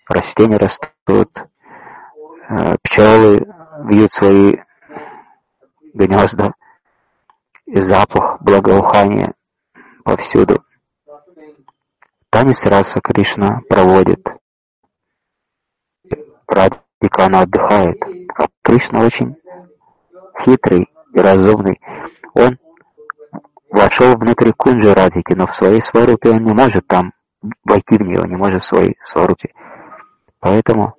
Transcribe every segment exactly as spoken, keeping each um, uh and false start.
растения растут, пчелы вьют свои гнезда, и запах благоухания повсюду. Танец раса Кришна проводит. Радхика, она отдыхает. А Кришна очень хитрый и разумный. Он вошел внутрь кунджи Радхики, но в своей сварупе он не может там войти в нее, не может в своей сварупе. Поэтому,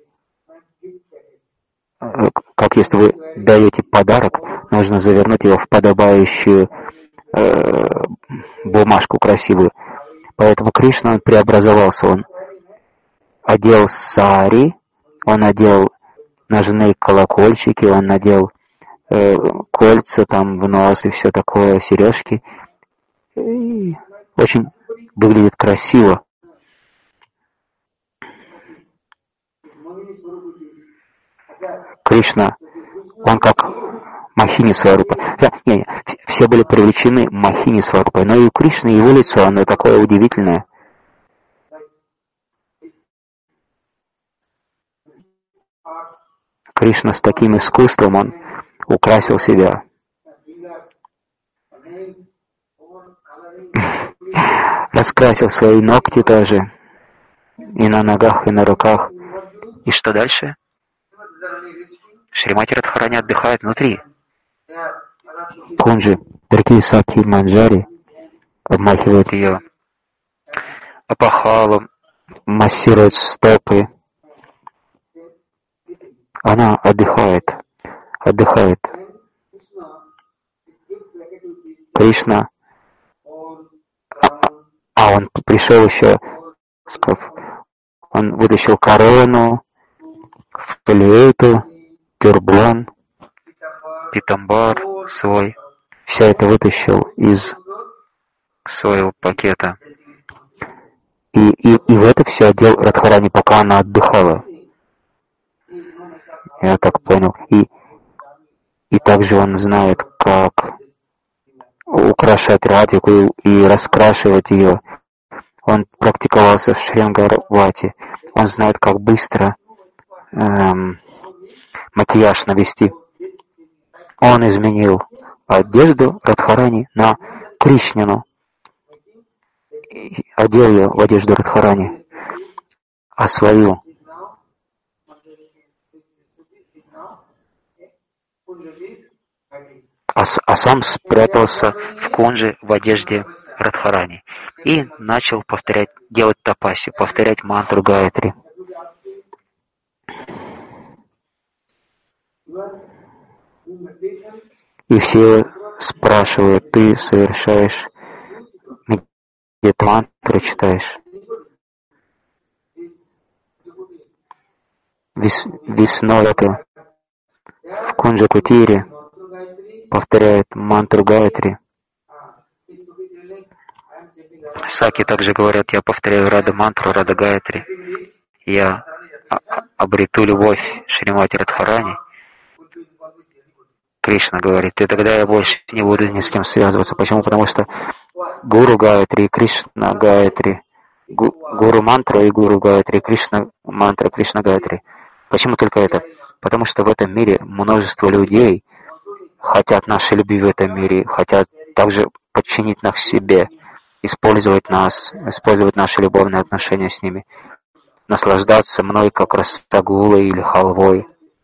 как если вы даете подарок, нужно завернуть его в подобающую э, бумажку красивую. Поэтому Кришна, он преобразовался, он одел сари, он одел ножные колокольчики, он надел э, кольца там в нос и все такое, сережки. И очень выглядит красиво. Кришна, он как Махини Сварупа. Да, не, не, все были привлечены Махини Сварупой, но и у Кришны его лицо, оно такое удивительное. Кришна с таким искусством, он украсил себя. Раскрасил свои ногти тоже. И на ногах, и на руках. И что дальше? Шримати Радхарани отдыхает внутри. Кунджи, другие Сакхи Манджари обмахивают ее опахалом, массируют стопы. Она отдыхает, отдыхает. Кришна, а он пришел еще, он вытащил корону, флейту, тюрбан, питамбар свой. Все это вытащил из своего пакета. И, и, и в это все одел Радхарани, пока она отдыхала. Я так понял. И, и также он знает, как украшать Радхику и, и раскрашивать ее. Он практиковался в Шрингарвати. Он знает, как быстро эм, макияж навести. Он изменил одежду Радхарани на Кришнину. И одел ее в одежду Радхарани, а свою а, а сам спрятался в кунже в одежде Радхарани и начал повторять, делать тапаси, повторять мантру Гаятри. И все спрашивают, ты совершаешь, где ты мантру читаешь? Вис, Виснойка в Кунджа Кутире повторяет мантру Гаятри. Саки также говорят, я повторяю Рада мантру, Рада Гаятри. Я обрету любовь Шримати Радхарани. Кришна говорит, и тогда я больше не буду ни с кем связываться. Почему? Потому что Гуру Гаятри, Кришна Гаятри, Гу, Гуру мантра и Гуру Гаятри, Кришна мантра, Кришна Гаятри. Почему только это? Потому что в этом мире множество людей хотят нашей любви в этом мире, хотят также подчинить нас себе, использовать нас, использовать наши любовные отношения с ними, наслаждаться мной как растагулой или халвой.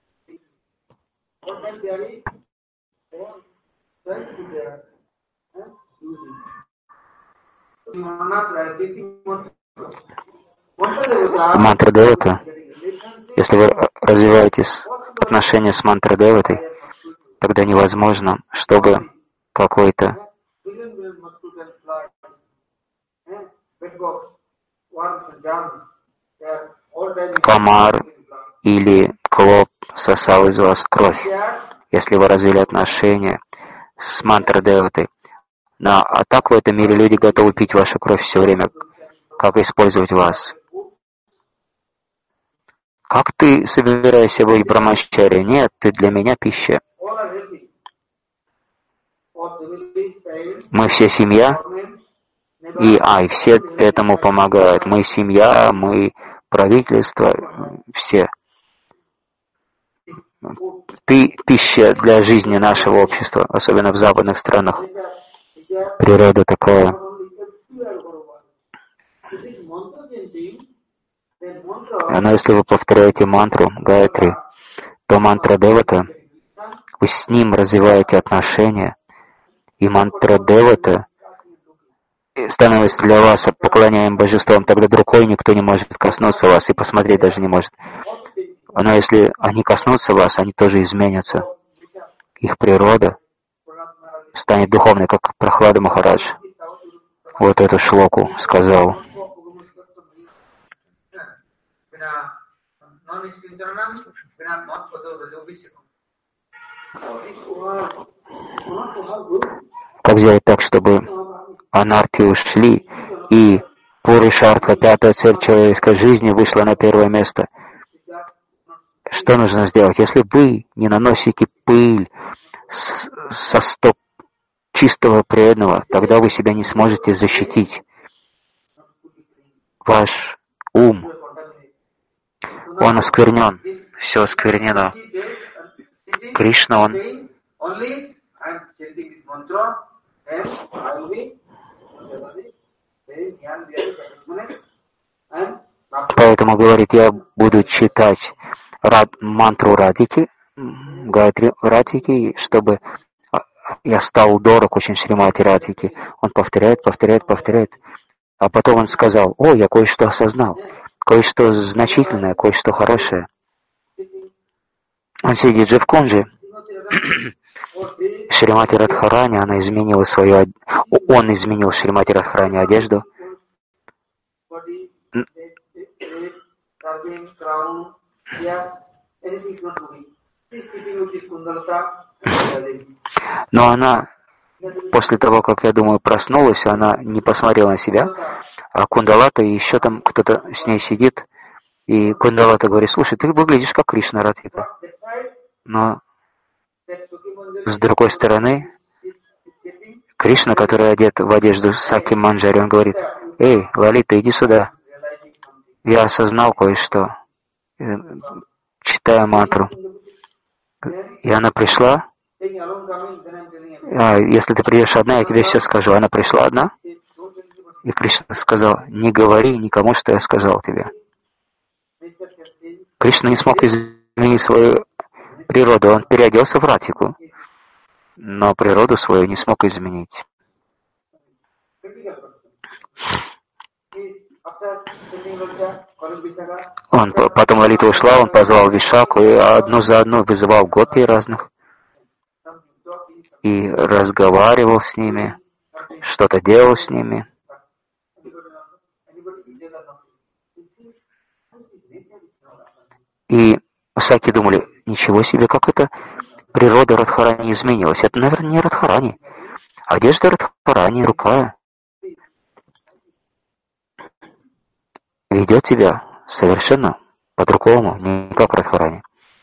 Мантра Девата, если вы развиваете отношения с мантрой Деватой, тогда невозможно, чтобы какой-то комар или клоп сосал из вас кровь. Если вы развили отношения с мантрой Деватой, но, а так в этом мире люди готовы пить вашу кровь все время. Как использовать вас? Как ты собираешься быть брамачари? Нет, ты для меня пища. Мы все семья, и ай, все этому помогают. Мы семья, мы правительства, все. Ты пища для жизни нашего общества, особенно в западных странах. Природа такая. Но если вы повторяете мантру Гаятри, то мантра Девата, вы с ним развиваете отношения, и мантра Девата становится для вас поклоняемым божеством, тогда рукой никто не может коснуться вас и посмотреть даже не может. Но если они коснутся вас, они тоже изменятся. Их природа станет духовной, как Прохлада Махарадж. Вот эту шлоку сказал. Как сделать так, чтобы анархи ушли, и Пурушартха, пятая цель человеческой жизни, вышла на первое место? Что нужно сделать? Если вы не наносите пыль с, со стоп чистого преданного, тогда вы себя не сможете защитить. Ваш ум, он осквернен, все осквернено. Кришна, он поэтому говорит, я буду читать рад, мантру Радхики, Гаятри Радхики, чтобы я стал дорог очень Шримати Радхики. Он повторяет, повторяет, повторяет. А потом он сказал, о, я кое-что осознал, кое-что значительное, кое-что хорошее. Он сидит же в кунже. Шримати Радхарани, она изменила свою, он изменил Шримати Радхарани одежду. Но она, после того, как, я думаю, проснулась, она не посмотрела на себя, а Кундалата, и еще там кто-то с ней сидит, и Кундалата говорит, слушай, ты выглядишь как Кришна Радхика. Но с другой стороны, Кришна, который одет в одежду Саки Манджари, он говорит, эй, Лалита, иди сюда. Я осознал кое-что, читая мантру. И она пришла. А, если ты придешь одна, я тебе все скажу. Она пришла одна. И Кришна сказал, не говори никому, что я сказал тебе. Кришна не смог изменить свою природу. Он переоделся в Радхику, но природу свою не смог изменить. Он, потом Лалита ушла, он позвал Вишаку и одну за одну вызывал гопи разных и разговаривал с ними, что-то делал с ними. И Саки думали, ничего себе, как это природа Радхарани изменилась. Это, наверное, не Радхарани. Одежда Радхарани, рука ведет себя совершенно по-другому, не как Радхарани.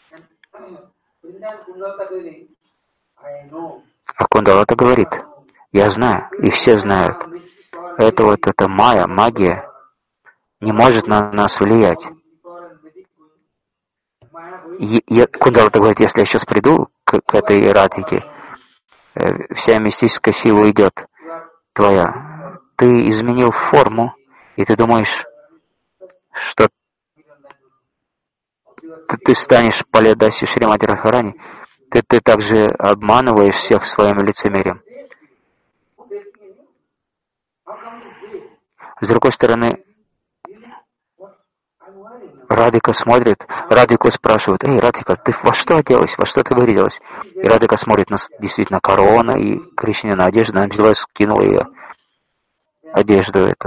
А Кундалата говорит, я знаю, и все знают, это вот эта майя, магия, не может на нас влиять. И, Кундалата говорит, если я сейчас приду к, к этой Радхике, вся мистическая сила уйдет твоя. Ты изменил форму, и ты думаешь, что ты, ты станешь Палядасью Шримати Радхарани, ты, ты также обманываешь всех своим лицемерием. С другой стороны, Радхика смотрит, Радхику спрашивают, эй, Радхика, ты во что оделась, во что ты вырядилась? И Радхика смотрит на действительно корона и Кришнина одежда, она взяла и скинула ее одежду эту.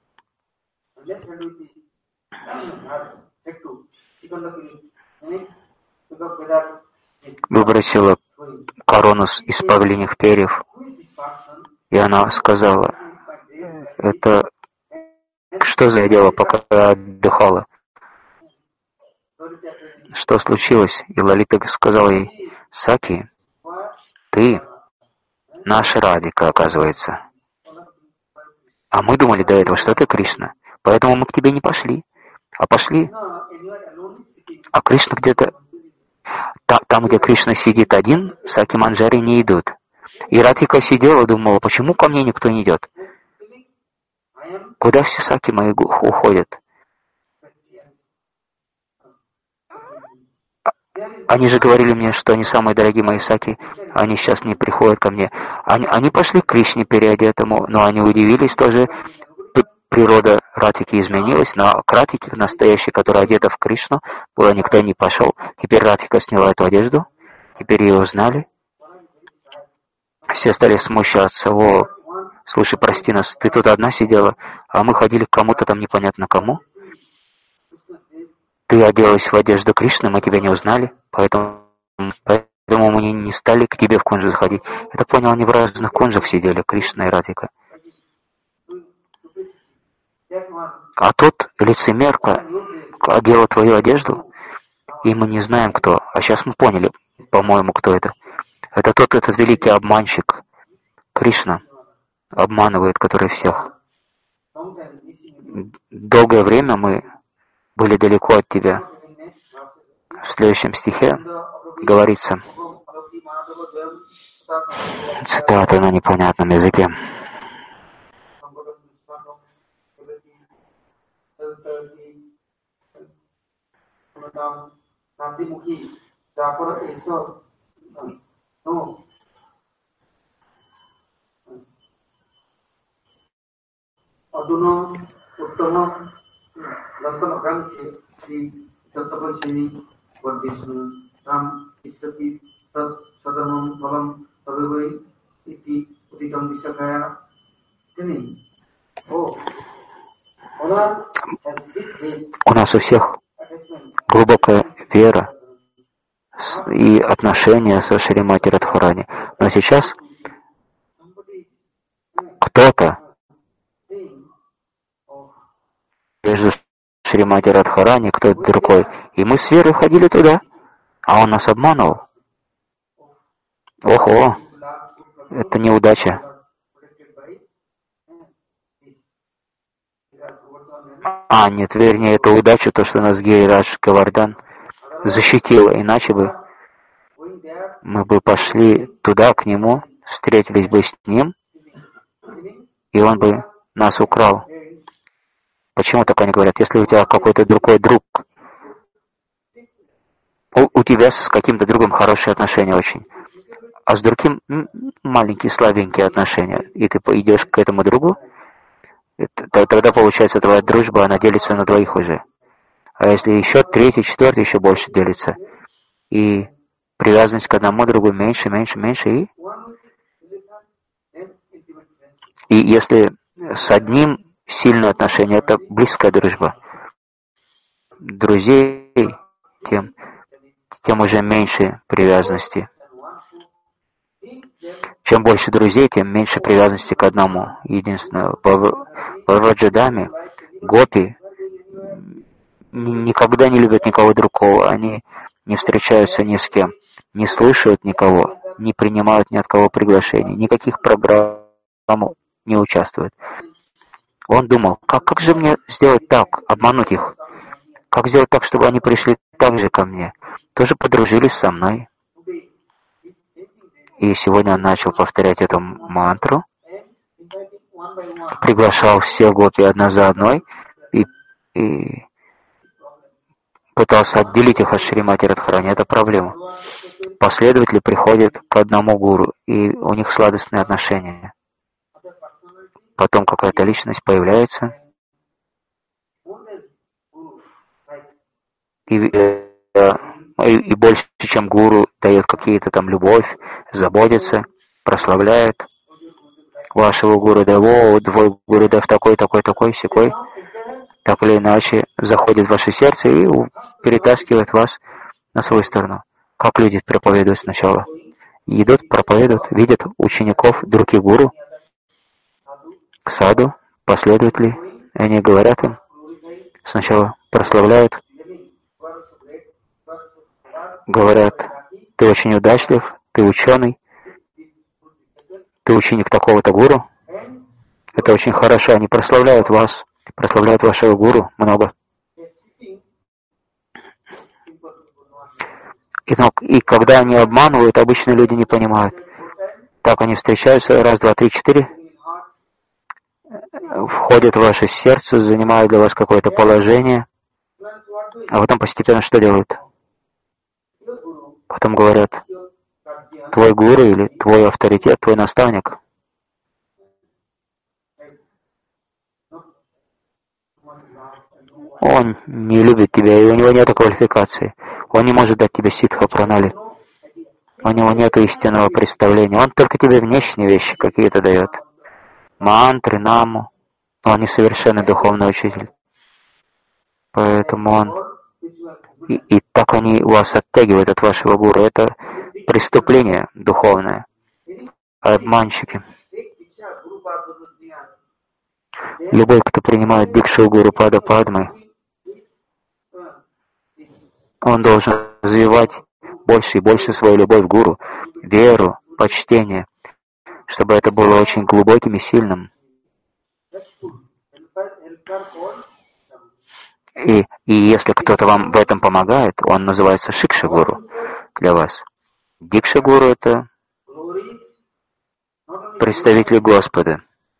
Выбросила корону из павлиньих перьев, и она сказала, это что за дело, пока я отдыхала? Что случилось? И Лалита сказала ей, Саки, ты наша Радхика, оказывается. А мы думали до этого, что ты Кришна, поэтому мы к тебе не пошли. а пошли. А Кришна где-то... Там, где Кришна сидит один, Саки Манджари не идут. И Радхика сидела, думала, почему ко мне никто не идет? Куда все Саки мои уходят? Они же говорили мне, что они самые дорогие мои Саки, они сейчас не приходят ко мне. Они, они пошли к Кришне переодетому, но они удивились тоже. Природа Радхики изменилась, но к Радхике, настоящей, которая одета в Кришну, было никто не пошел. Теперь Радхика сняла эту одежду, теперь ее узнали. Все стали смущаться. О, слушай, прости нас, ты тут одна сидела, а мы ходили к кому-то там непонятно кому. Ты оделась в одежду Кришны, мы тебя не узнали, поэтому, поэтому мы не стали к тебе в кунджу заходить. Это понял, они в разных кунджах сидели, Кришна и Радхика. А тот лицемерка одела твою одежду, и мы не знаем, кто. А сейчас мы поняли, по-моему, кто это. Это тот, этот великий обманщик. Кришна обманывает, который всех. Долгое время мы были далеко от тебя. В следующем стихе говорится, цитата на непонятном языке. Адуна Уттама Лантамаканти Шри Таттапасини Вардишну Там Исати Тат Саданам Валам Тадавай Ити Утикам Висакая Тени. О, у нас у всех глубокая вера и отношения со Шримати Радхарани. Но сейчас кто-то между Шримати Радхарани, кто-то другой. И мы с верой ходили туда, а он нас обманывал. Ого, это неудача. А, нет, вернее, это удача, то, что нас Гирирадж Говардан защитил, иначе бы мы бы пошли туда, к нему, встретились бы с ним, и он бы нас украл. Почему так они говорят? Если у тебя какой-то другой друг, у, у тебя с каким-то другом хорошие отношения очень, а с другим маленькие, слабенькие отношения, и ты идешь к этому другу, это, тогда получается твоя дружба, она делится на двоих уже. А если еще третий, четвертый, еще больше делится, и привязанность к одному другу меньше, меньше, меньше, и, и если с одним сильное отношение, это близкая дружба. Друзей, тем, тем уже меньше привязанности. Чем больше друзей, тем меньше привязанности к одному. Единственное, в Враджадаме гопи никогда не любят никого другого. Они не встречаются ни с кем, не слышат никого, не принимают ни от кого приглашений, никаких программ не участвуют. Он думал, как, как же мне сделать так, обмануть их? Как сделать так, чтобы они пришли так же ко мне? Тоже подружились со мной. И сегодня он начал повторять эту мантру, приглашал всех гопи одна за одной и, и пытался отделить их от Шримати Радхарани. Это проблема. Последователи приходят к одному гуру, и у них сладостные отношения. Потом какая-то личность появляется, и, и, и больше, чем гуру, дает какие-то там любовь, заботится, прославляет вашего гурудева, твой гурудев такой, такой, такой, сякой, так или иначе заходит в ваше сердце и перетаскивает вас на свою сторону. Как люди проповедуют сначала? Идут, проповедуют, видят учеников других гуру, саду, последователи, и они говорят им, сначала прославляют, говорят, ты очень удачлив, ты ученый, ты ученик такого-то гуру, это очень хорошо, они прославляют вас, прославляют вашего гуру много. И, ну, и когда они обманывают, обычно люди не понимают. Так они встречаются, раз, два, три, четыре, входят в ваше сердце, занимают для вас какое-то положение, а потом постепенно что делают? Потом говорят, твой гуру или твой авторитет, твой наставник, он не любит тебя, и у него нет квалификации. Он не может дать тебе ситха пранали. У него нет истинного представления. Он только тебе внешние вещи какие-то дает. Мантры, наму. Он несовершенный духовный учитель. Поэтому он... И, и так они вас оттягивают от вашего гуру. Это преступление духовное. Обманщики. Любой, кто принимает дикшу гуру Пада Падмы, он должен развивать больше и больше свою любовь к гуру, веру, почтение, чтобы это было очень глубоким и сильным. И, и если кто-то вам в этом помогает, он называется Шикша-гуру для вас. Дикша-гуру — это представитель Господа.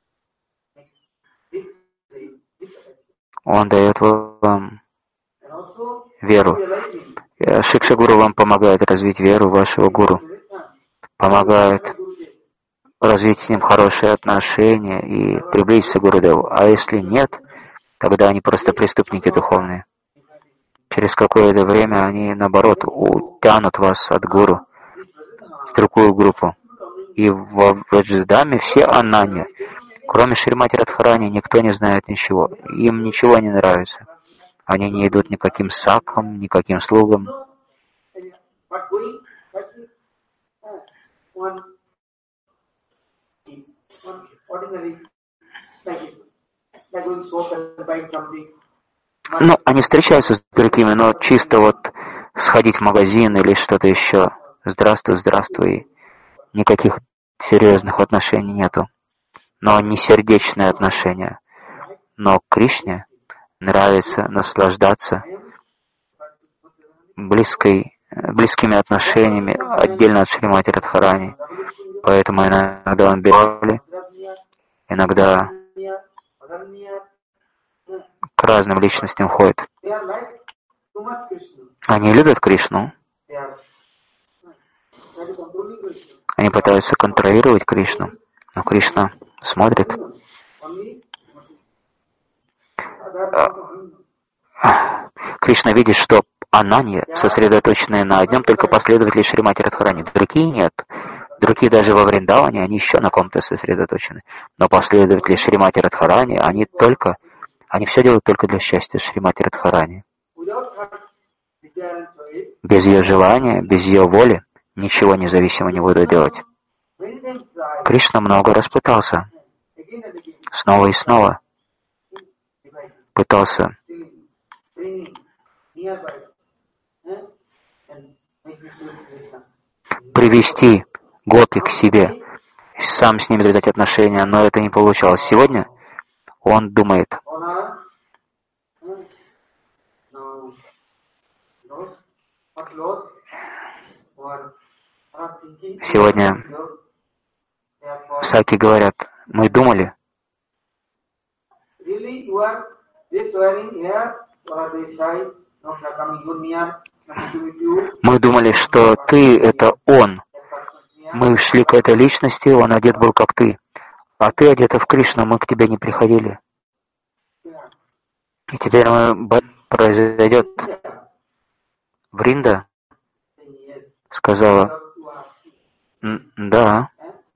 Он дает вам веру. Шикша-гуру вам помогает развить веру вашего гуру, помогает развить с ним хорошие отношения и приблизиться к Гурудеву. А если нет, тогда они просто преступники духовные. Через какое-то время они, наоборот, утянут вас от гуру в другую группу. И в Вадждаме все ананья. Кроме Шримати Радхарани никто не знает ничего. Им ничего не нравится. Они не идут никаким сакхам, никаким слугам. Ну, они встречаются с другими, но чисто вот сходить в магазин или что-то еще. Здравствуй, здравствуй. Никаких серьезных отношений нету. Но не сердечные отношения. Но Кришне нравится наслаждаться близкой, близкими отношениями отдельно от Шримати Радхарани. Поэтому иногда он берет, иногда к разным личностям ходит. Они любят Кришну. Они пытаются контролировать Кришну, но Кришна смотрит. Кришна видит, что ананья сосредоточены на одном только последователе Шримати Радхарани. Другие нет. Другие даже во Вриндаване, они еще на ком-то сосредоточены. Но последователи Шримати Радхарани, они только, они все делают только для счастья Шримати Радхарани. Без ее желания, без ее воли, ничего независимо не буду делать. Кришна много раз пытался. Снова и снова. Пытался привести гопи к себе, сам с ними завязать отношения, но это не получалось. Сегодня он думает, сегодня саки говорят, мы думали, мы думали, что ты — это он. Мы шли к этой личности, он одет был как ты. А ты одета в Кришну, мы к тебе не приходили. И теперь произойдет. Вринда сказала, да,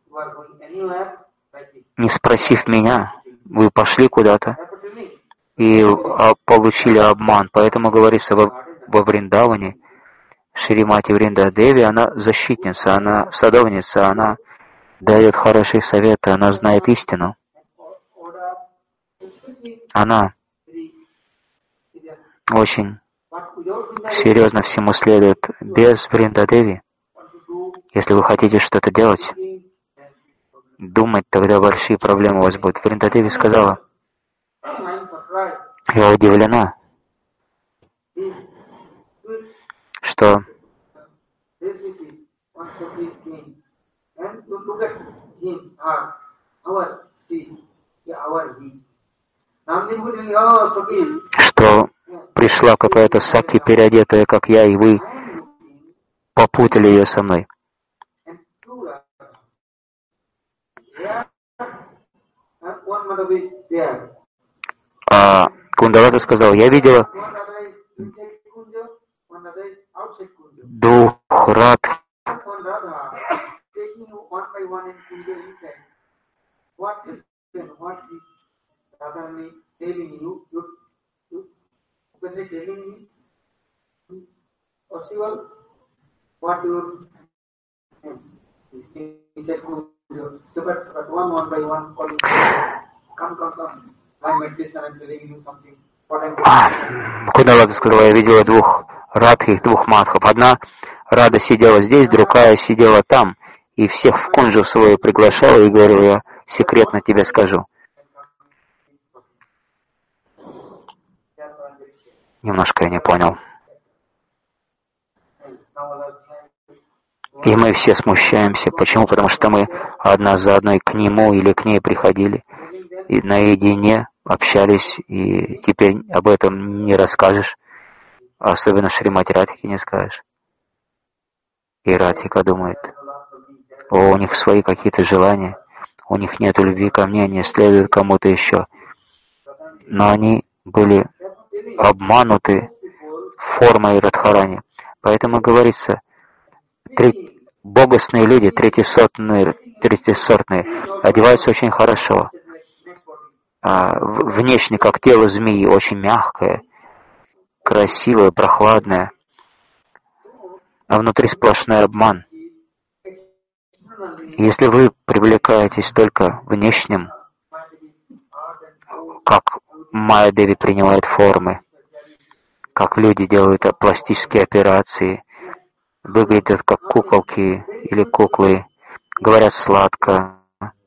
не спросив меня, вы пошли куда-то и получили обман. Поэтому говорится во, во Вриндаване, Шримати Вринда Деви, она защитница, она садовница, она дает хорошие советы, она знает истину. Она очень серьезно всему следует. Без Вринда Деви, если вы хотите что-то делать, думать, тогда большие проблемы у вас будут. Вринда Деви сказала, я удивлена, что one separate thing. And you look at him, her, our she, our he. Что пришла какая-то Саки, переодетая, как я, и вы попутали ее со мной. А Кундалата сказал, я видела двух рад. Кундалата сказала, я видела двух радхи, двух мадхов. Одна рада сидела здесь, другая сидела там, и всех в кунджу свою приглашала и говорила, я секретно тебе скажу. Немножко я не понял. И мы все смущаемся. Почему? Потому что мы одна за одной к нему или к ней приходили и наедине общались, и теперь об этом не расскажешь, особенно Шримати Радхике не скажешь. И Радхика думает, о, у них свои какие-то желания, у них нет любви ко мне, они следуют кому-то еще. Но они были обмануты формой Радхарани. Поэтому говорится, три, богостные люди, третьесортные, третьесортные, одеваются очень хорошо. А, внешне, как тело змеи, очень мягкое, красивое, прохладное, а внутри сплошной обман. Если вы привлекаетесь только внешним, как Майя Деви принимает формы, как люди делают пластические операции, выглядят как куколки или куклы, говорят сладко,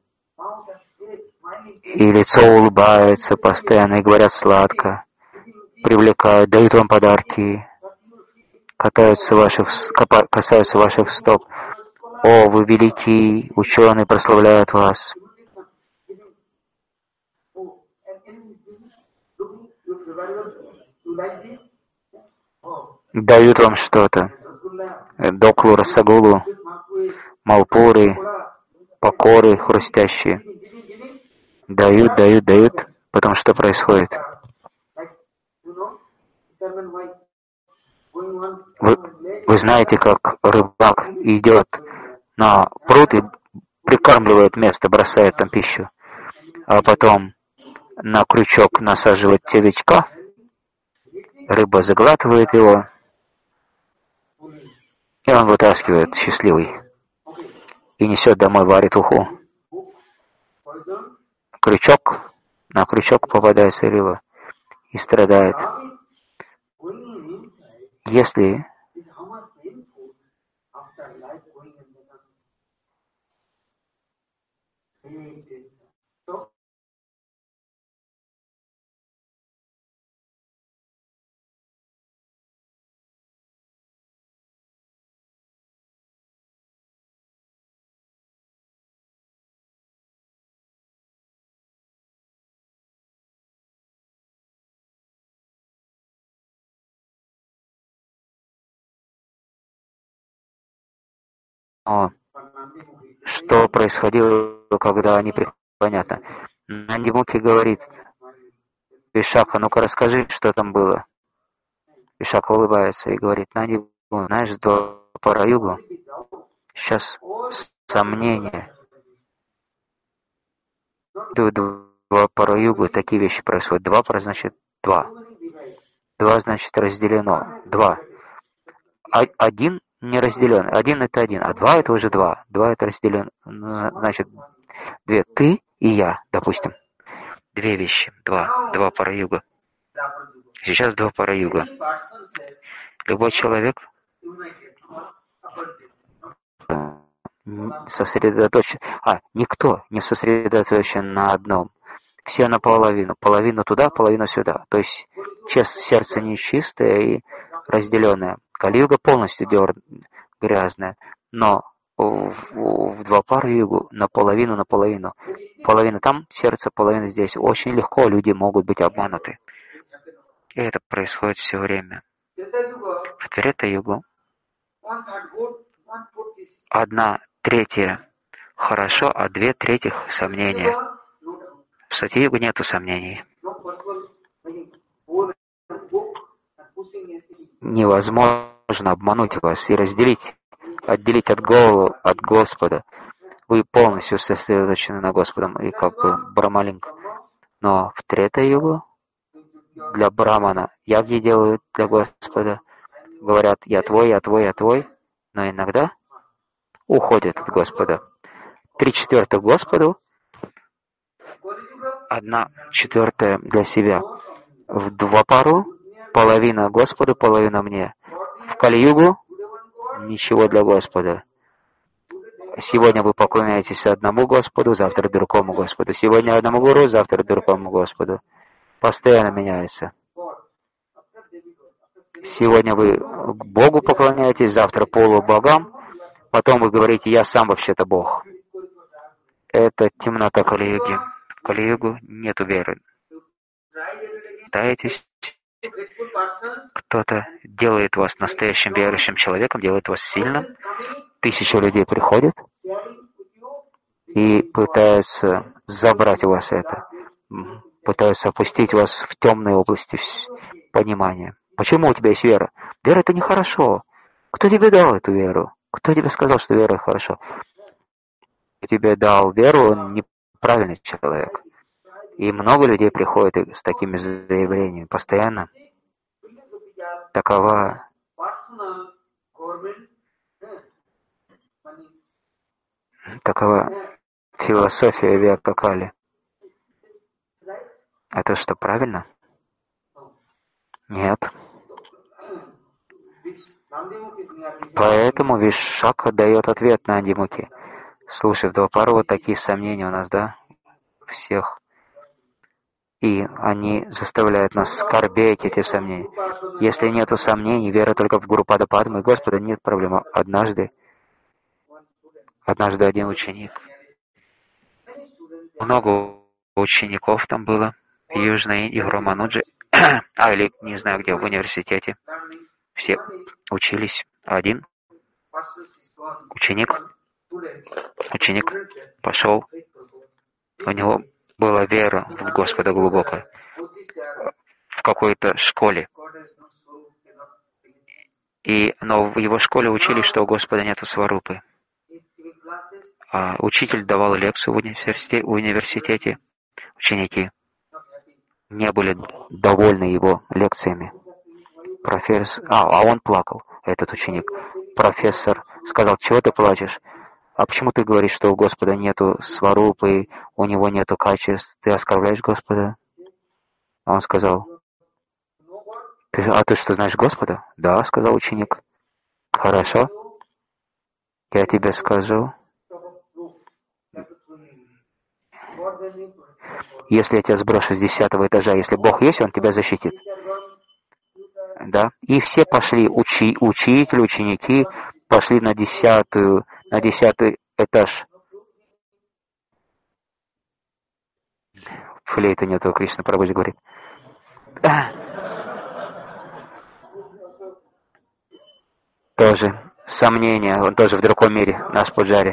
и лицо улыбается постоянно, и говорят сладко, привлекают, дают вам подарки, катаются ваших, касаются ваших стоп. О, вы великий ученый, прославляют вас. Дают вам что-то. Доклу, Расагулу, Малпуры, покоры хрустящие. Дают, дают, дают. Потом что происходит? Вы, вы знаете, как рыбак идет на пруд и прикармливает место, бросает там пищу, а потом на крючок насаживает тевичка, рыба заглатывает его, и он вытаскивает счастливый и несет домой, варит уху. Крючок, на крючок попадается рыба и страдает. Если О, что происходило, когда они приходили, понятно. Нандимуки говорит, Вишака, ну-ка расскажи, что там было. Вишака улыбается и говорит, Нандимуки, знаешь, два пара-югу, сейчас сомнения. Два пара-югу, такие вещи происходят. Два пара значит два. Два значит разделено. Два. А, один не разделен. Один это один, а два это уже два. Два это разделен. Значит, две. Ты и я, допустим. Две вещи. Два. Два пара-юга. Сейчас два пара-юга. Любой человек сосредоточен. А, никто не сосредоточен на одном. Все наполовину. Половину туда, половину сюда. То есть сердце нечистое и разделенное. Кали-юга полностью грязная. Но в, в Двапар-югу наполовину, наполовину. Половина там сердце, половина здесь. Очень легко люди могут быть обмануты. И это происходит все время. В Трета-югу одна третья хорошо, а две трети сомнения. В Сати-югу нету сомнений. Невозможно обмануть вас и разделить, отделить от голову, от Господа. Вы полностью сосредоточены на Господом и как бы Брамалинг. Но в Трета-югу для Брамана ягьи делают для Господа. Говорят, я твой, я твой, я твой. Но иногда уходят от Господа. Три четвертых Господу, одна четвертая для себя. В Двапару половина Господу, половина мне. В Кали-югу ничего для Господа. Сегодня вы поклоняетесь одному Господу, завтра другому Господу. Сегодня одному Гуру, завтра другому Господу. Постоянно меняется. Сегодня вы к Богу поклоняетесь, завтра полубогам, потом вы говорите, я сам вообще-то Бог. Это темнота Кали-юги. В Кали-югу нету веры. Пытаетесь, кто-то делает вас настоящим верующим человеком, делает вас сильным. Тысячи людей приходят и пытаются забрать у вас это, пытаются опустить вас в темные области понимания. Почему у тебя есть вера? Вера — это нехорошо. Кто тебе дал эту веру? Кто тебе сказал, что вера — это хорошо? Кто тебе дал веру, он неправильный человек. И много людей приходят с такими заявлениями постоянно. Такова Такова философия века Кали. Это что, правильно? Нет. Поэтому Вишака дает ответ на Андимуки. Слушай, в Двапару вот такие сомнения у нас, да? Всех. И они заставляют нас скорбеть эти сомнения. Если нету сомнений, вера только в Гуру Пада Падмы и Господа, нет проблемы. Однажды, однажды один ученик, много учеников там было, в Южной Индии, в Рамануджи, а или не знаю где, в университете. Все учились. Один ученик, ученик пошел, у него была вера в Господа глубокая, в какой-то школе. И, но в его школе учили, что у Господа нету сварупы. А учитель давал лекцию в университете, в университете. Ученики не были довольны его лекциями. Профессор, а, а он плакал, этот ученик. Профессор сказал, чего ты плачешь? А почему ты говоришь, что у Господа нету сварупы, у него нету качеств? Ты оскорбляешь Господа? А он сказал, ты, а ты что, знаешь Господа? Да, сказал ученик. Хорошо. Я тебе скажу. Если я тебя сброшу с десятого этажа, если Бог есть, Он тебя защитит. Да. И все пошли, учи, учитель, ученики, пошли на десятую, на десятый этаж. Флейта нету, Кришна Прабхуджи говорит. Тоже сомнения, он тоже в другом мире, наш Пуджари.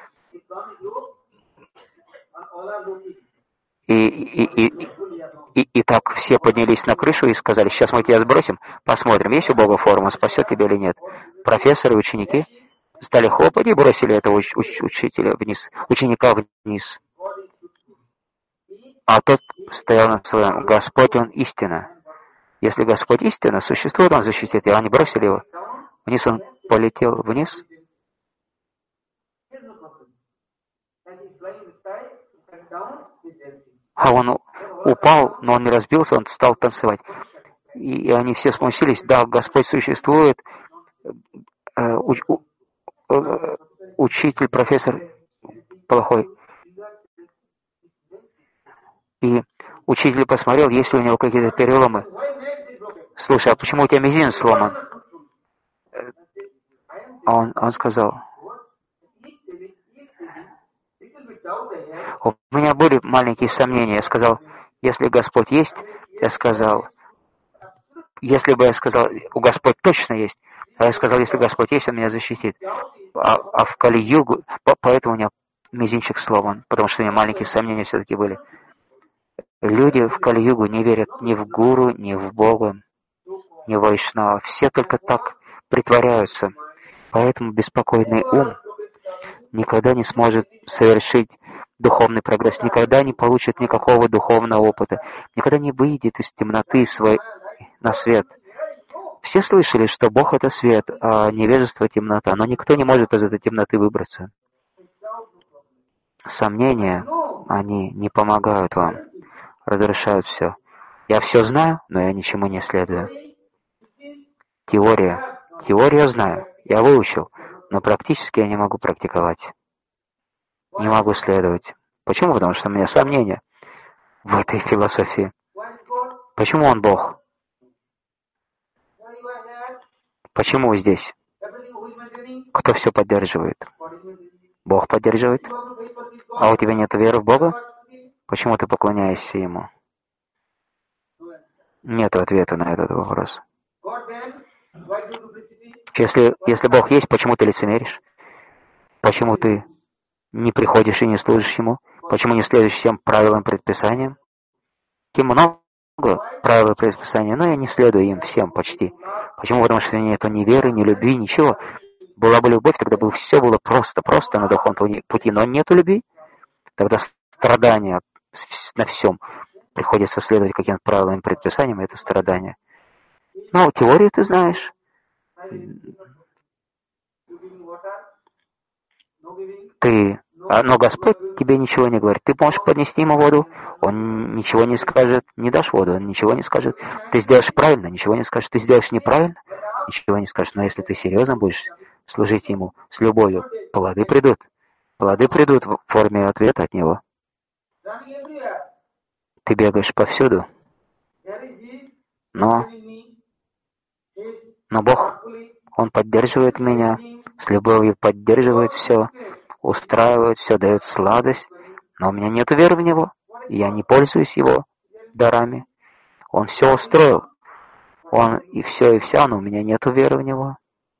И, и, и, и, и так все поднялись на крышу и сказали, сейчас мы тебя сбросим, посмотрим, есть у Бога форма, спасет тебя или нет. Профессоры и ученики стали хлопать и бросили этого уч- уч- учителя вниз, ученика вниз. А тот стоял на своем. Господь, Он истина. Если Господь истина, существует, Он защитит. И они бросили его. Вниз он полетел вниз. А он упал, но он не разбился, он стал танцевать. И, и они все смутились. Да, Господь существует. Э, уч, у, э, учитель, профессор плохой. И учитель посмотрел, есть ли у него какие-то переломы. Слушай, а почему у тебя мизинец сломан? А он, он сказал, У меня были маленькие сомнения. Я сказал, если Господь есть, я сказал, если бы я сказал, у Господь точно есть, а я сказал, если Господь есть, Он меня защитит. А, а в Кали-югу, по, поэтому у меня мизинчик сломан, потому что у меня маленькие сомнения все-таки были. Люди в Кали-югу не верят ни в гуру, ни в Бога, ни в Вайшнава. Все только так притворяются. Поэтому беспокойный ум никогда не сможет совершить духовный прогресс, никогда не получит никакого духовного опыта, никогда не выйдет из темноты своей на свет. Все слышали, что Бог — это свет, а невежество — темнота, но никто не может из этой темноты выбраться. Сомнения, они не помогают вам, разрушают все. Я все знаю, но я ничему не следую. Теория. Теорию знаю, я выучил, но практически я не могу практиковать. Не могу следовать. Почему? Потому что у меня сомнения в этой философии. Почему Он Бог? Почему вы здесь? Кто все поддерживает? Бог поддерживает? А у тебя нет веры в Бога? Почему ты поклоняешься Ему? Нет ответа на этот вопрос. Если, если Бог есть, почему ты лицемеришь? Почему ты не приходишь и не служишь Ему? Почему не следуешь всем правилам, предписаниям? Тем много правил и предписаний, но я не следую им всем почти. Почему? Потому что нет ни веры, ни любви, ничего. Была бы любовь, тогда бы все было просто, просто на духовном пути, но нету любви. Тогда страдания на всем. Приходится следовать каким-то правилам и предписаниям, и это страдание. Ну, теорию ты знаешь. Ты, но Господь тебе ничего не говорит. Ты можешь поднести Ему воду, Он ничего не скажет. Не дашь воду, Он ничего не скажет. Ты сделаешь правильно, ничего не скажет. Ты сделаешь неправильно, ничего не скажет. Но если ты серьезно будешь служить Ему с любовью, плоды придут. Плоды придут в форме ответа от Него. Ты бегаешь повсюду, но, но Бог, Он поддерживает меня, с любовью поддерживает все, устраивает все, дает сладость, но у меня нет веры в Него, и я не пользуюсь Его дарами. Он все устроил, Он и все, и вся, но у меня нет веры в Него,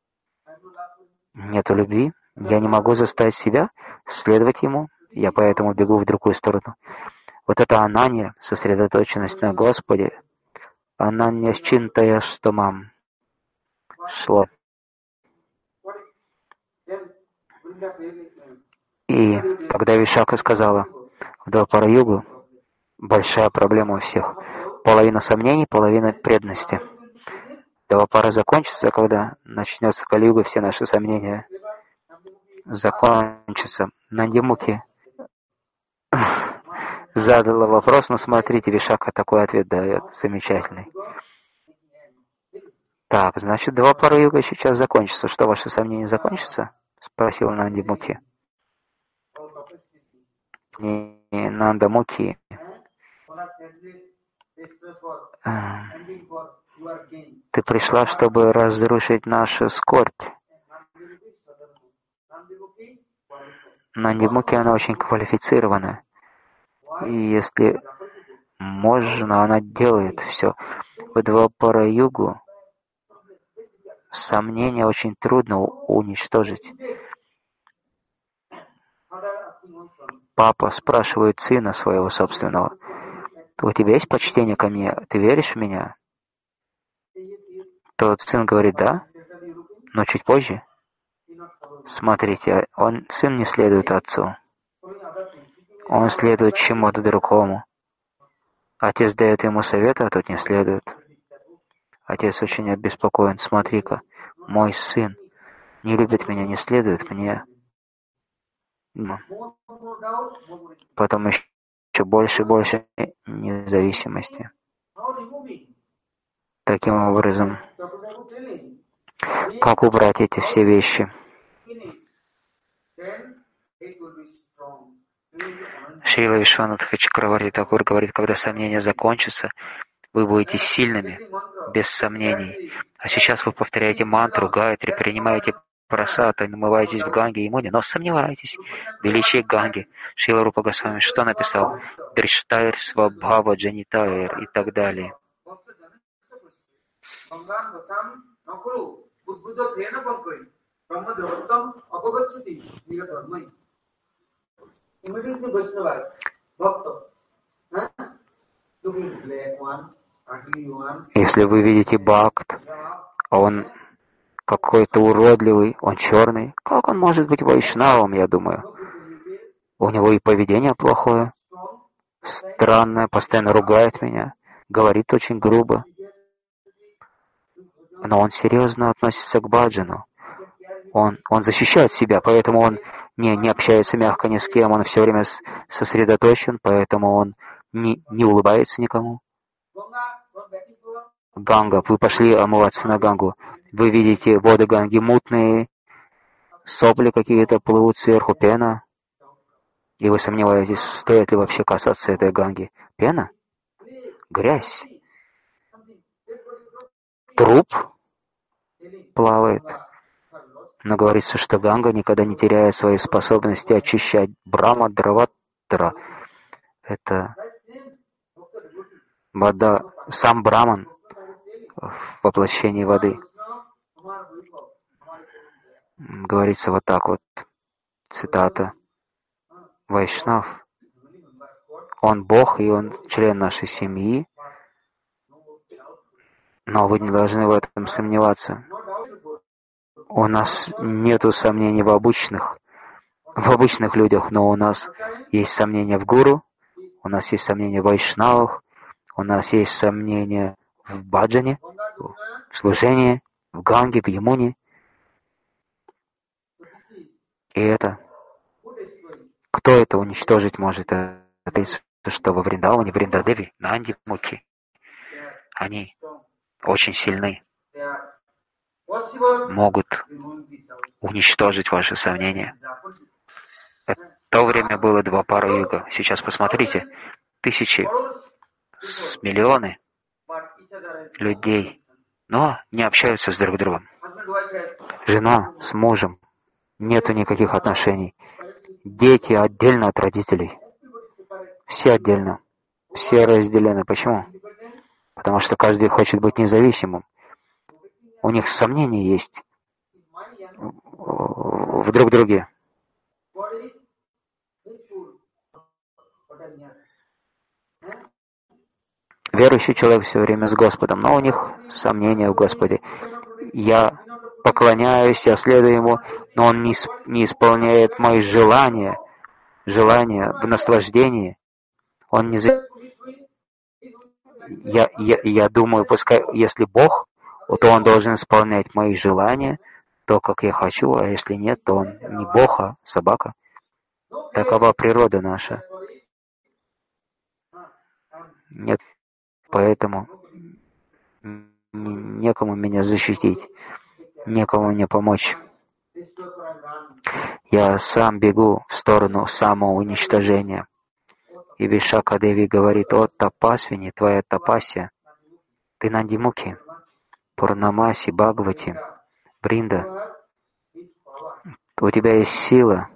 нету любви, я не могу заставить себя следовать Ему, я поэтому бегу в другую сторону. Вот это ананья, сосредоточенность на Господе, ананья счинтая стомам, шло. И когда Вишака сказала в Двапара-югу, большая проблема у всех. Половина сомнений, половина преданности. Двапара закончится, когда начнется Кали-юга, все наши сомнения закончатся. Нандимуки задала вопрос, но смотрите, Вишака такой ответ дает, замечательный. Так, значит, Двапара-юга сейчас закончится. Что, ваши сомнения закончатся? Спросил Нандимуки. Не, Нандамуки. Ты пришла, чтобы разрушить нашу скорбь. Нандимуки, она очень квалифицированная. И если можно, она делает все. В Двапара-югу сомнения очень трудно уничтожить. Папа спрашивает сына своего собственного: у тебя есть почтение ко мне? Ты веришь в меня? Тот сын говорит: да, но чуть позже. Смотрите, он, сын не следует отцу. Он следует чему-то другому. Отец дает ему совет, а тот не следует. Отец очень обеспокоен. Смотри-ка, мой сын не любит меня, не следует мне. Потом еще больше и больше независимости. Таким образом, как убрать эти все вещи? Шрила Вишванатха Чакраварти Такур говорит, когда сомнения закончатся, вы будете сильными, без сомнений. А сейчас вы повторяете мантру Гайатри, принимаете прасад, намываетесь в Ганге и Ямуне, но сомневаетесь в величии Ганги. Шрила Рупа Госвами что написал? Дриштайр, Свабхава, Джанитайр и так далее. Если вы видите бхакт, а он какой-то уродливый, он черный, как он может быть вайшнавом, я думаю? У него и поведение плохое, странное, постоянно ругает меня, говорит очень грубо. Но он серьезно относится к баджану. Он, он защищает себя, поэтому он не, не общается мягко ни с кем, он все время сосредоточен, поэтому он не, не улыбается никому. Ганга, вы пошли омываться на Гангу. Вы видите воды Ганги мутные, сопли какие-то плывут сверху, пена. И вы сомневаетесь, стоит ли вообще касаться этой Ганги. Пена? Грязь. Труп плавает. Но говорится, что Ганга никогда не теряет своей способности очищать. Брахма Драватра. Это вода, сам Браман в воплощении воды. Говорится вот так вот, цитата. Вайшнав, он Бог, и он член нашей семьи, но вы не должны в этом сомневаться. У нас нету сомнений в обычных, в обычных людях, но у нас есть сомнения в гуру, у нас есть сомнения в вайшнавах, у нас есть сомнения в баджане, в служении, в Ганге, в Ямуне. И это, кто это уничтожить может? Это что во Вриндаване, Вриндадеви, Нанди, Мукхи. Они очень сильны, могут уничтожить ваши сомнения. В то время было два пара юга. Сейчас посмотрите, тысячи, миллионы людей, но не общаются с друг другом. Жена с мужем, нету никаких отношений. Дети отдельно от родителей. Все отдельно. Все разделены. Почему? Потому что каждый хочет быть независимым. У них сомнения есть в друг друге. Верующий человек все время с Господом, но у них сомнения в Господе. Я поклоняюсь, я следую Ему, но Он не, не исполняет мои желания, желания в наслаждении. Он не... Я, я, я думаю, пускай, если Бог, то Он должен исполнять мои желания, то, как я хочу, а если нет, то Он не Бог, а собака. Такова природа наша. Нет, поэтому некому меня защитить, некому мне помочь. Я сам бегу в сторону самоуничтожения. И Вишака Деви говорит: «О Тапасвини, твоя тапасия, ты Нандимуки, Пурнамаси, Бхагавати, Бринда, у тебя есть сила,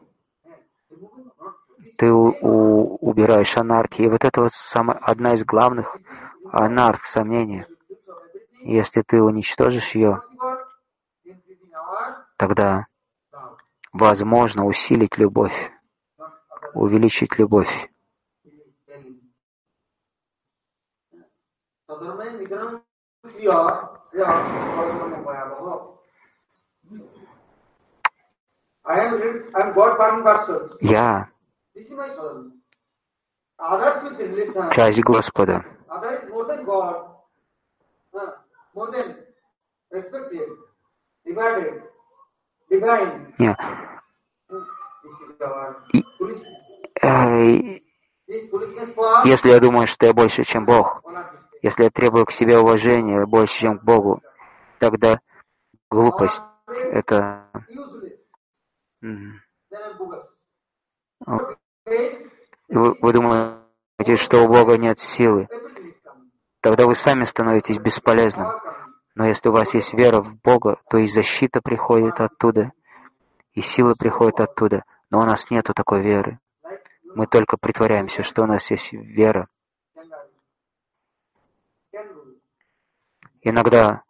ты у, у, убираешь анархи». И вот это вот самая, одна из главных анарх, сомнений. Если ты уничтожишь ее, тогда возможно усилить любовь, увеличить любовь. Я часть Господа. Нет. И, э, если я думаю, что я больше, чем Бог, если я требую к себе уважения больше, чем к Богу, тогда глупость — это... Вы, вы думаете, что у Бога нет силы? Тогда вы сами становитесь бесполезным. Но если у вас есть вера в Бога, то и защита приходит оттуда. и сила приходит оттуда. Но у нас нету такой веры. Мы только притворяемся, что у нас есть вера. Иногда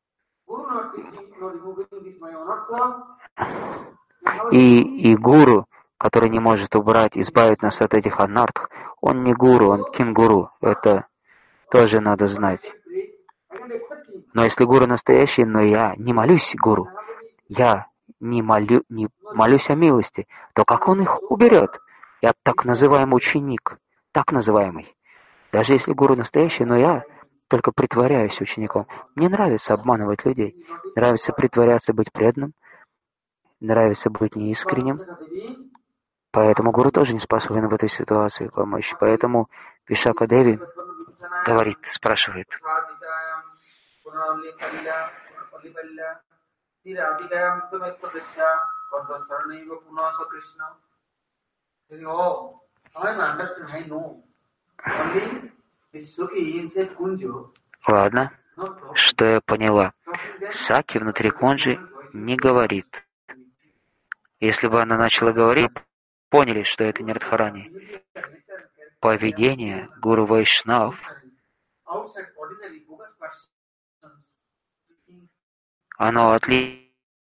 и, и гуру, который не может убрать, избавить нас от этих анартх, он не гуру, он кенгуру. Это тоже надо знать. Но если гуру настоящий, но я не молюсь гуру, я не, молю, не молюсь о милости, то как он их уберет? Я так называемый ученик, так называемый. Даже если гуру настоящий, но я только притворяюсь учеником. Мне нравится обманывать людей, нравится притворяться быть преданным, нравится быть неискренним. Поэтому гуру тоже не способен в этой ситуации помочь. Поэтому Вишака Деви говорит, спрашивает. Ладно, что я поняла. Саки внутри Кунджи не говорит. Если бы она начала говорить, поняли, что это не Радхарани. Поведение гуру Вайшнав, оно отлично.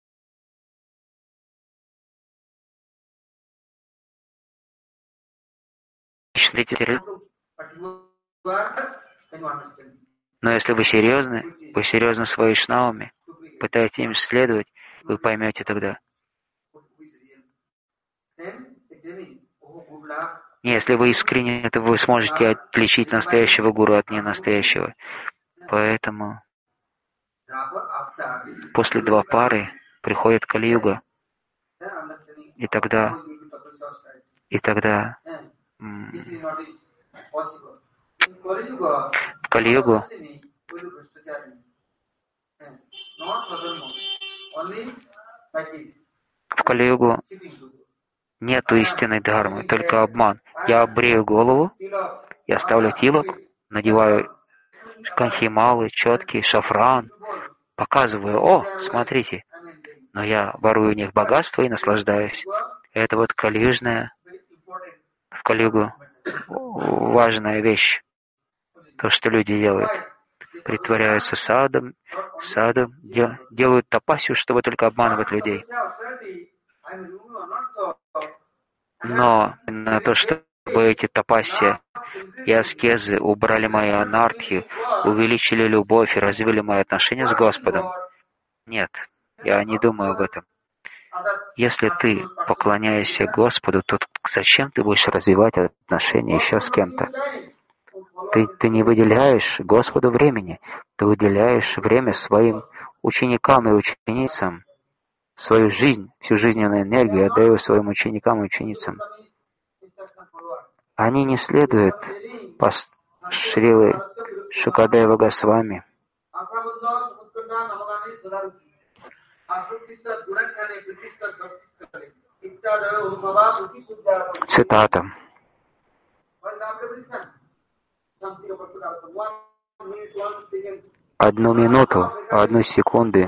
Но если вы серьезны, вы серьезны с вайшнавами, пытаетесь им следовать, вы поймете тогда. Если вы искренне, то вы сможете отличить настоящего гуру от ненастоящего. Поэтому после Двапары приходит Кали-юга. И тогда, и тогда в Кали-югу в Кали-югу нету истинной дхармы, только обман. Я обрею голову, я ставлю тилок, надеваю канхималы, четки, шафран, показываю, о, смотрите, но я ворую у них богатство и наслаждаюсь. Это вот кали-южная, в Кали-югу важная вещь, то, что люди делают. Притворяются садом, садом, дел, делают тапасию, чтобы только обманывать людей. Но на то, чтобы эти тапасия и аскезы убрали мои анархии, увеличили любовь и развили мои отношения с Господом, нет, я не думаю об этом. Если ты поклоняешься Господу, то зачем ты будешь развивать отношения еще с кем-то? Ты, ты не выделяешь Господу времени, ты выделяешь время своим ученикам и ученицам, свою жизнь, всю жизненную энергию отдаю своим ученикам и ученицам. Они не следуют по Шрилы Шукадева Госвами. Цитата. Одну минуту, одну секунду,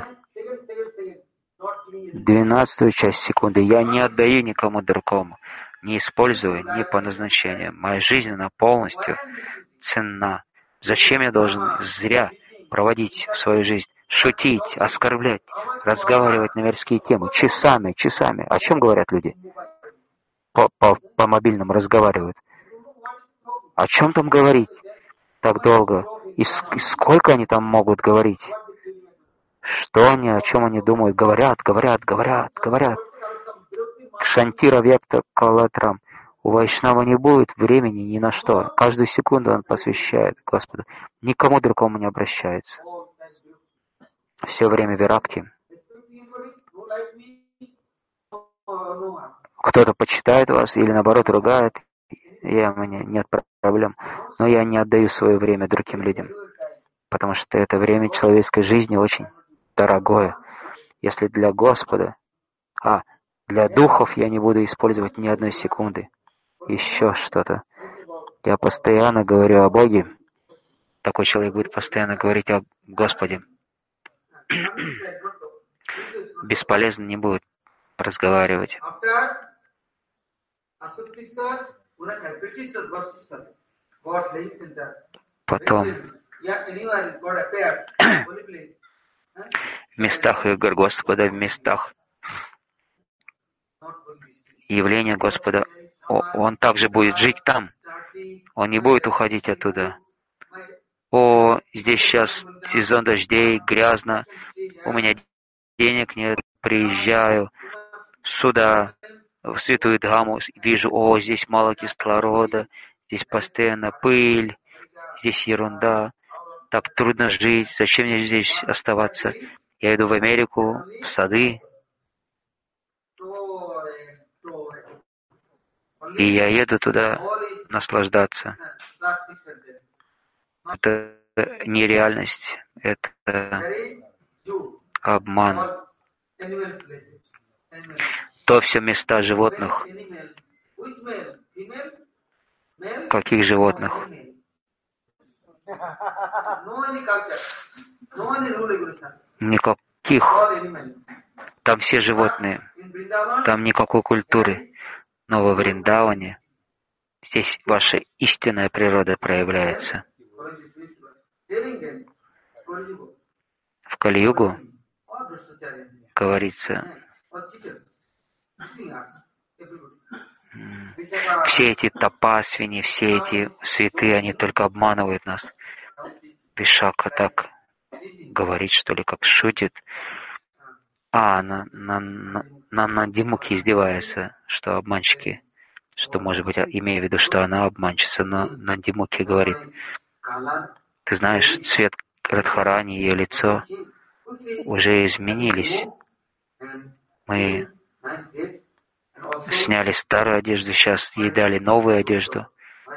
двенадцатую часть секунды я не отдаю никому другому, не использую ни по назначению. Моя жизнь, она полностью ценна. Зачем я должен зря проводить свою жизнь, шутить, оскорблять, разговаривать на мирские темы, часами, часами? О чем говорят люди? По, по, по мобильному разговаривают. О чем там говорить так долго? И, и сколько они там могут говорить? Что они, о чем они думают? Говорят, говорят, говорят, говорят. Кшантира Векта Калатрам. У Вайшнава не будет времени ни на что. Каждую секунду он посвящает Господу. Никому другому не обращается. Все время виракти. Кто-то почитает вас или наоборот ругает. Я, у меня нет проблем. Но я не отдаю свое время другим людям. Потому что это время человеческой жизни очень дорогое. Если для Господа, а для духов я не буду использовать ни одной секунды. Еще что-то. Я постоянно говорю о Боге. Такой человек будет постоянно говорить о Господе. Бесполезно не будет. разговаривать. Потом в местах игр Господа, в местах явления Господа, Он также будет жить там. Он не будет уходить оттуда. О, здесь сейчас сезон дождей, грязно, у меня денег нет, приезжаю сюда, в Святую Дхаму, вижу, о, здесь мало кислорода, здесь постоянно пыль, здесь ерунда, так трудно жить, зачем мне здесь оставаться? Я иду в Америку, в сады, и я еду туда наслаждаться. Это нереальность, это обман. То все места животных. Каких животных? Никаких. Там все животные. Там никакой культуры. Но во Вриндаване здесь ваша истинная природа проявляется. В Кали-югу говорится, все эти тапасвини, все эти святые, они только обманывают нас. Вишака так говорит, что ли, как шутит. А, на, на, на, на Нандимуке издевается, что обманщики, что, может быть, имея в виду, что она обманщица, но Нандимуке говорит, ты знаешь, цвет Радхарани, ее лицо уже изменились. Мы сняли старую одежду, сейчас ей дали новую одежду.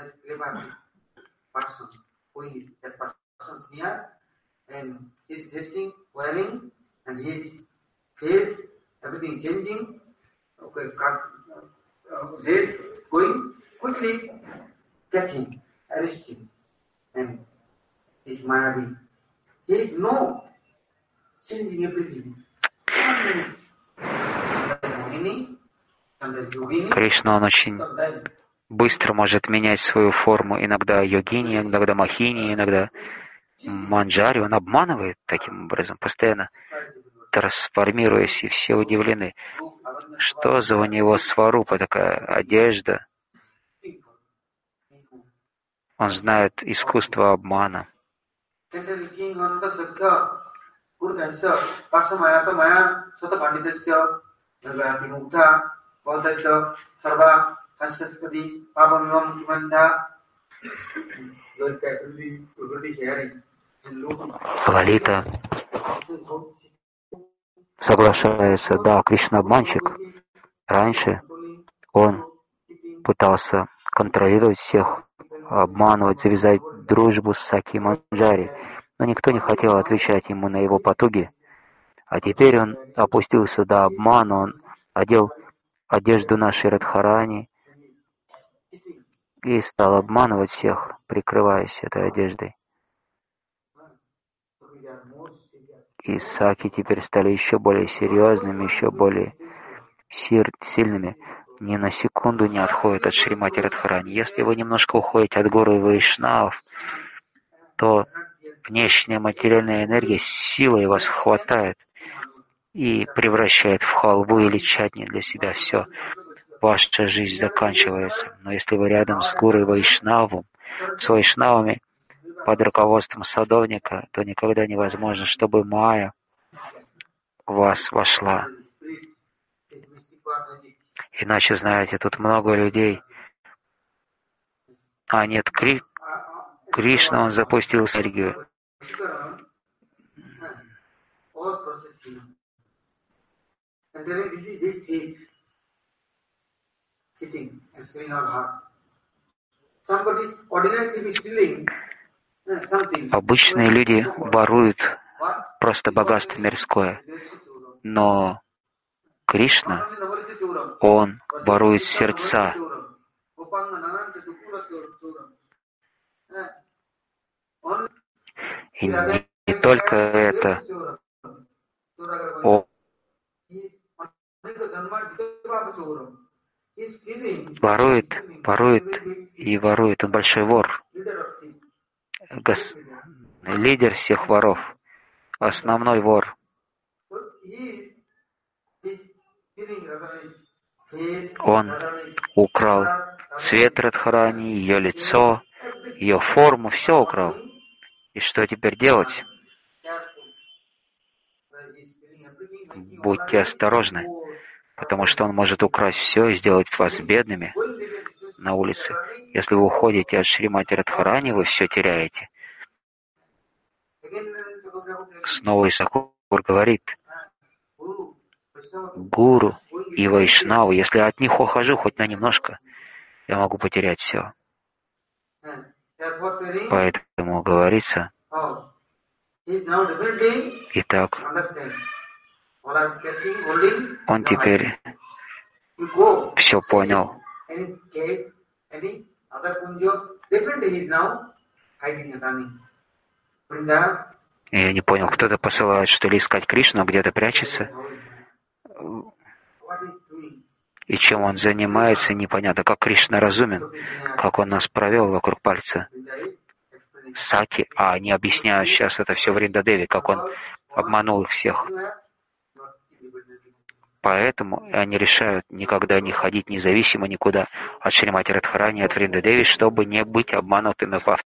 Кришна, он очень быстро может менять свою форму. Иногда йогини, иногда махини, иногда манджари. Он обманывает таким образом, постоянно трансформируясь, и все удивлены. Что за у него сварупа, такая одежда? Он знает искусство обмана. Лалита соглашается, да, Кришна обманщик. Раньше он пытался контролировать всех, обманывать, завязать дружбу с Саки Манджари, но никто не хотел отвечать ему на его потуги. А теперь он опустился до обмана, он одел одежду нашей Радхарани и стал обманывать всех, прикрываясь этой одеждой. И Саки теперь стали еще более серьезными, еще более сильными. Ни на секунду не отходят от Шримати Радхарани. Если вы немножко уходите от Гуру и Вайшнав, то внешняя материальная энергия силой вас хватает и превращает в халву или чатни для себя. Все, ваша жизнь заканчивается. Но если вы рядом с Гуру и Вайшнавом, с Вайшнавами, под руководством садовника, то никогда невозможно, чтобы Майя в вас вошла. Иначе, знаете, тут много людей. А нет, Кри... Кришна, он запустил энергию. Обычные люди воруют просто богатство мирское, но Кришна, он ворует сердца. И не, не только это, он, ворует, ворует и ворует. Он большой вор, Гос... лидер всех воров, основной вор. Он украл цвет Радхарани, ее лицо, ее форму, все украл. И что теперь делать? Будьте осторожны, потому что он может украсть все и сделать вас бедными на улице. Если вы уходите от Шримати Радхарани, вы все теряете. Снова Исакур говорит, гуру и вайшнавы, если от них ухожу хоть на немножко, я могу потерять все. Поэтому говорится, итак, он теперь все понял. Я не понял, кто-то посылает, что ли, искать Кришну, где-то прячется. И чем он занимается, непонятно. Как Кришна разумен, как он нас провел вокруг пальца. Саки, а они объясняют сейчас это все в Вриндадеве, как он обманул их всех. Поэтому они решают никогда не ходить независимо никуда от Шримати Радхарани, от Вриндадеви, чтобы не быть обманутыми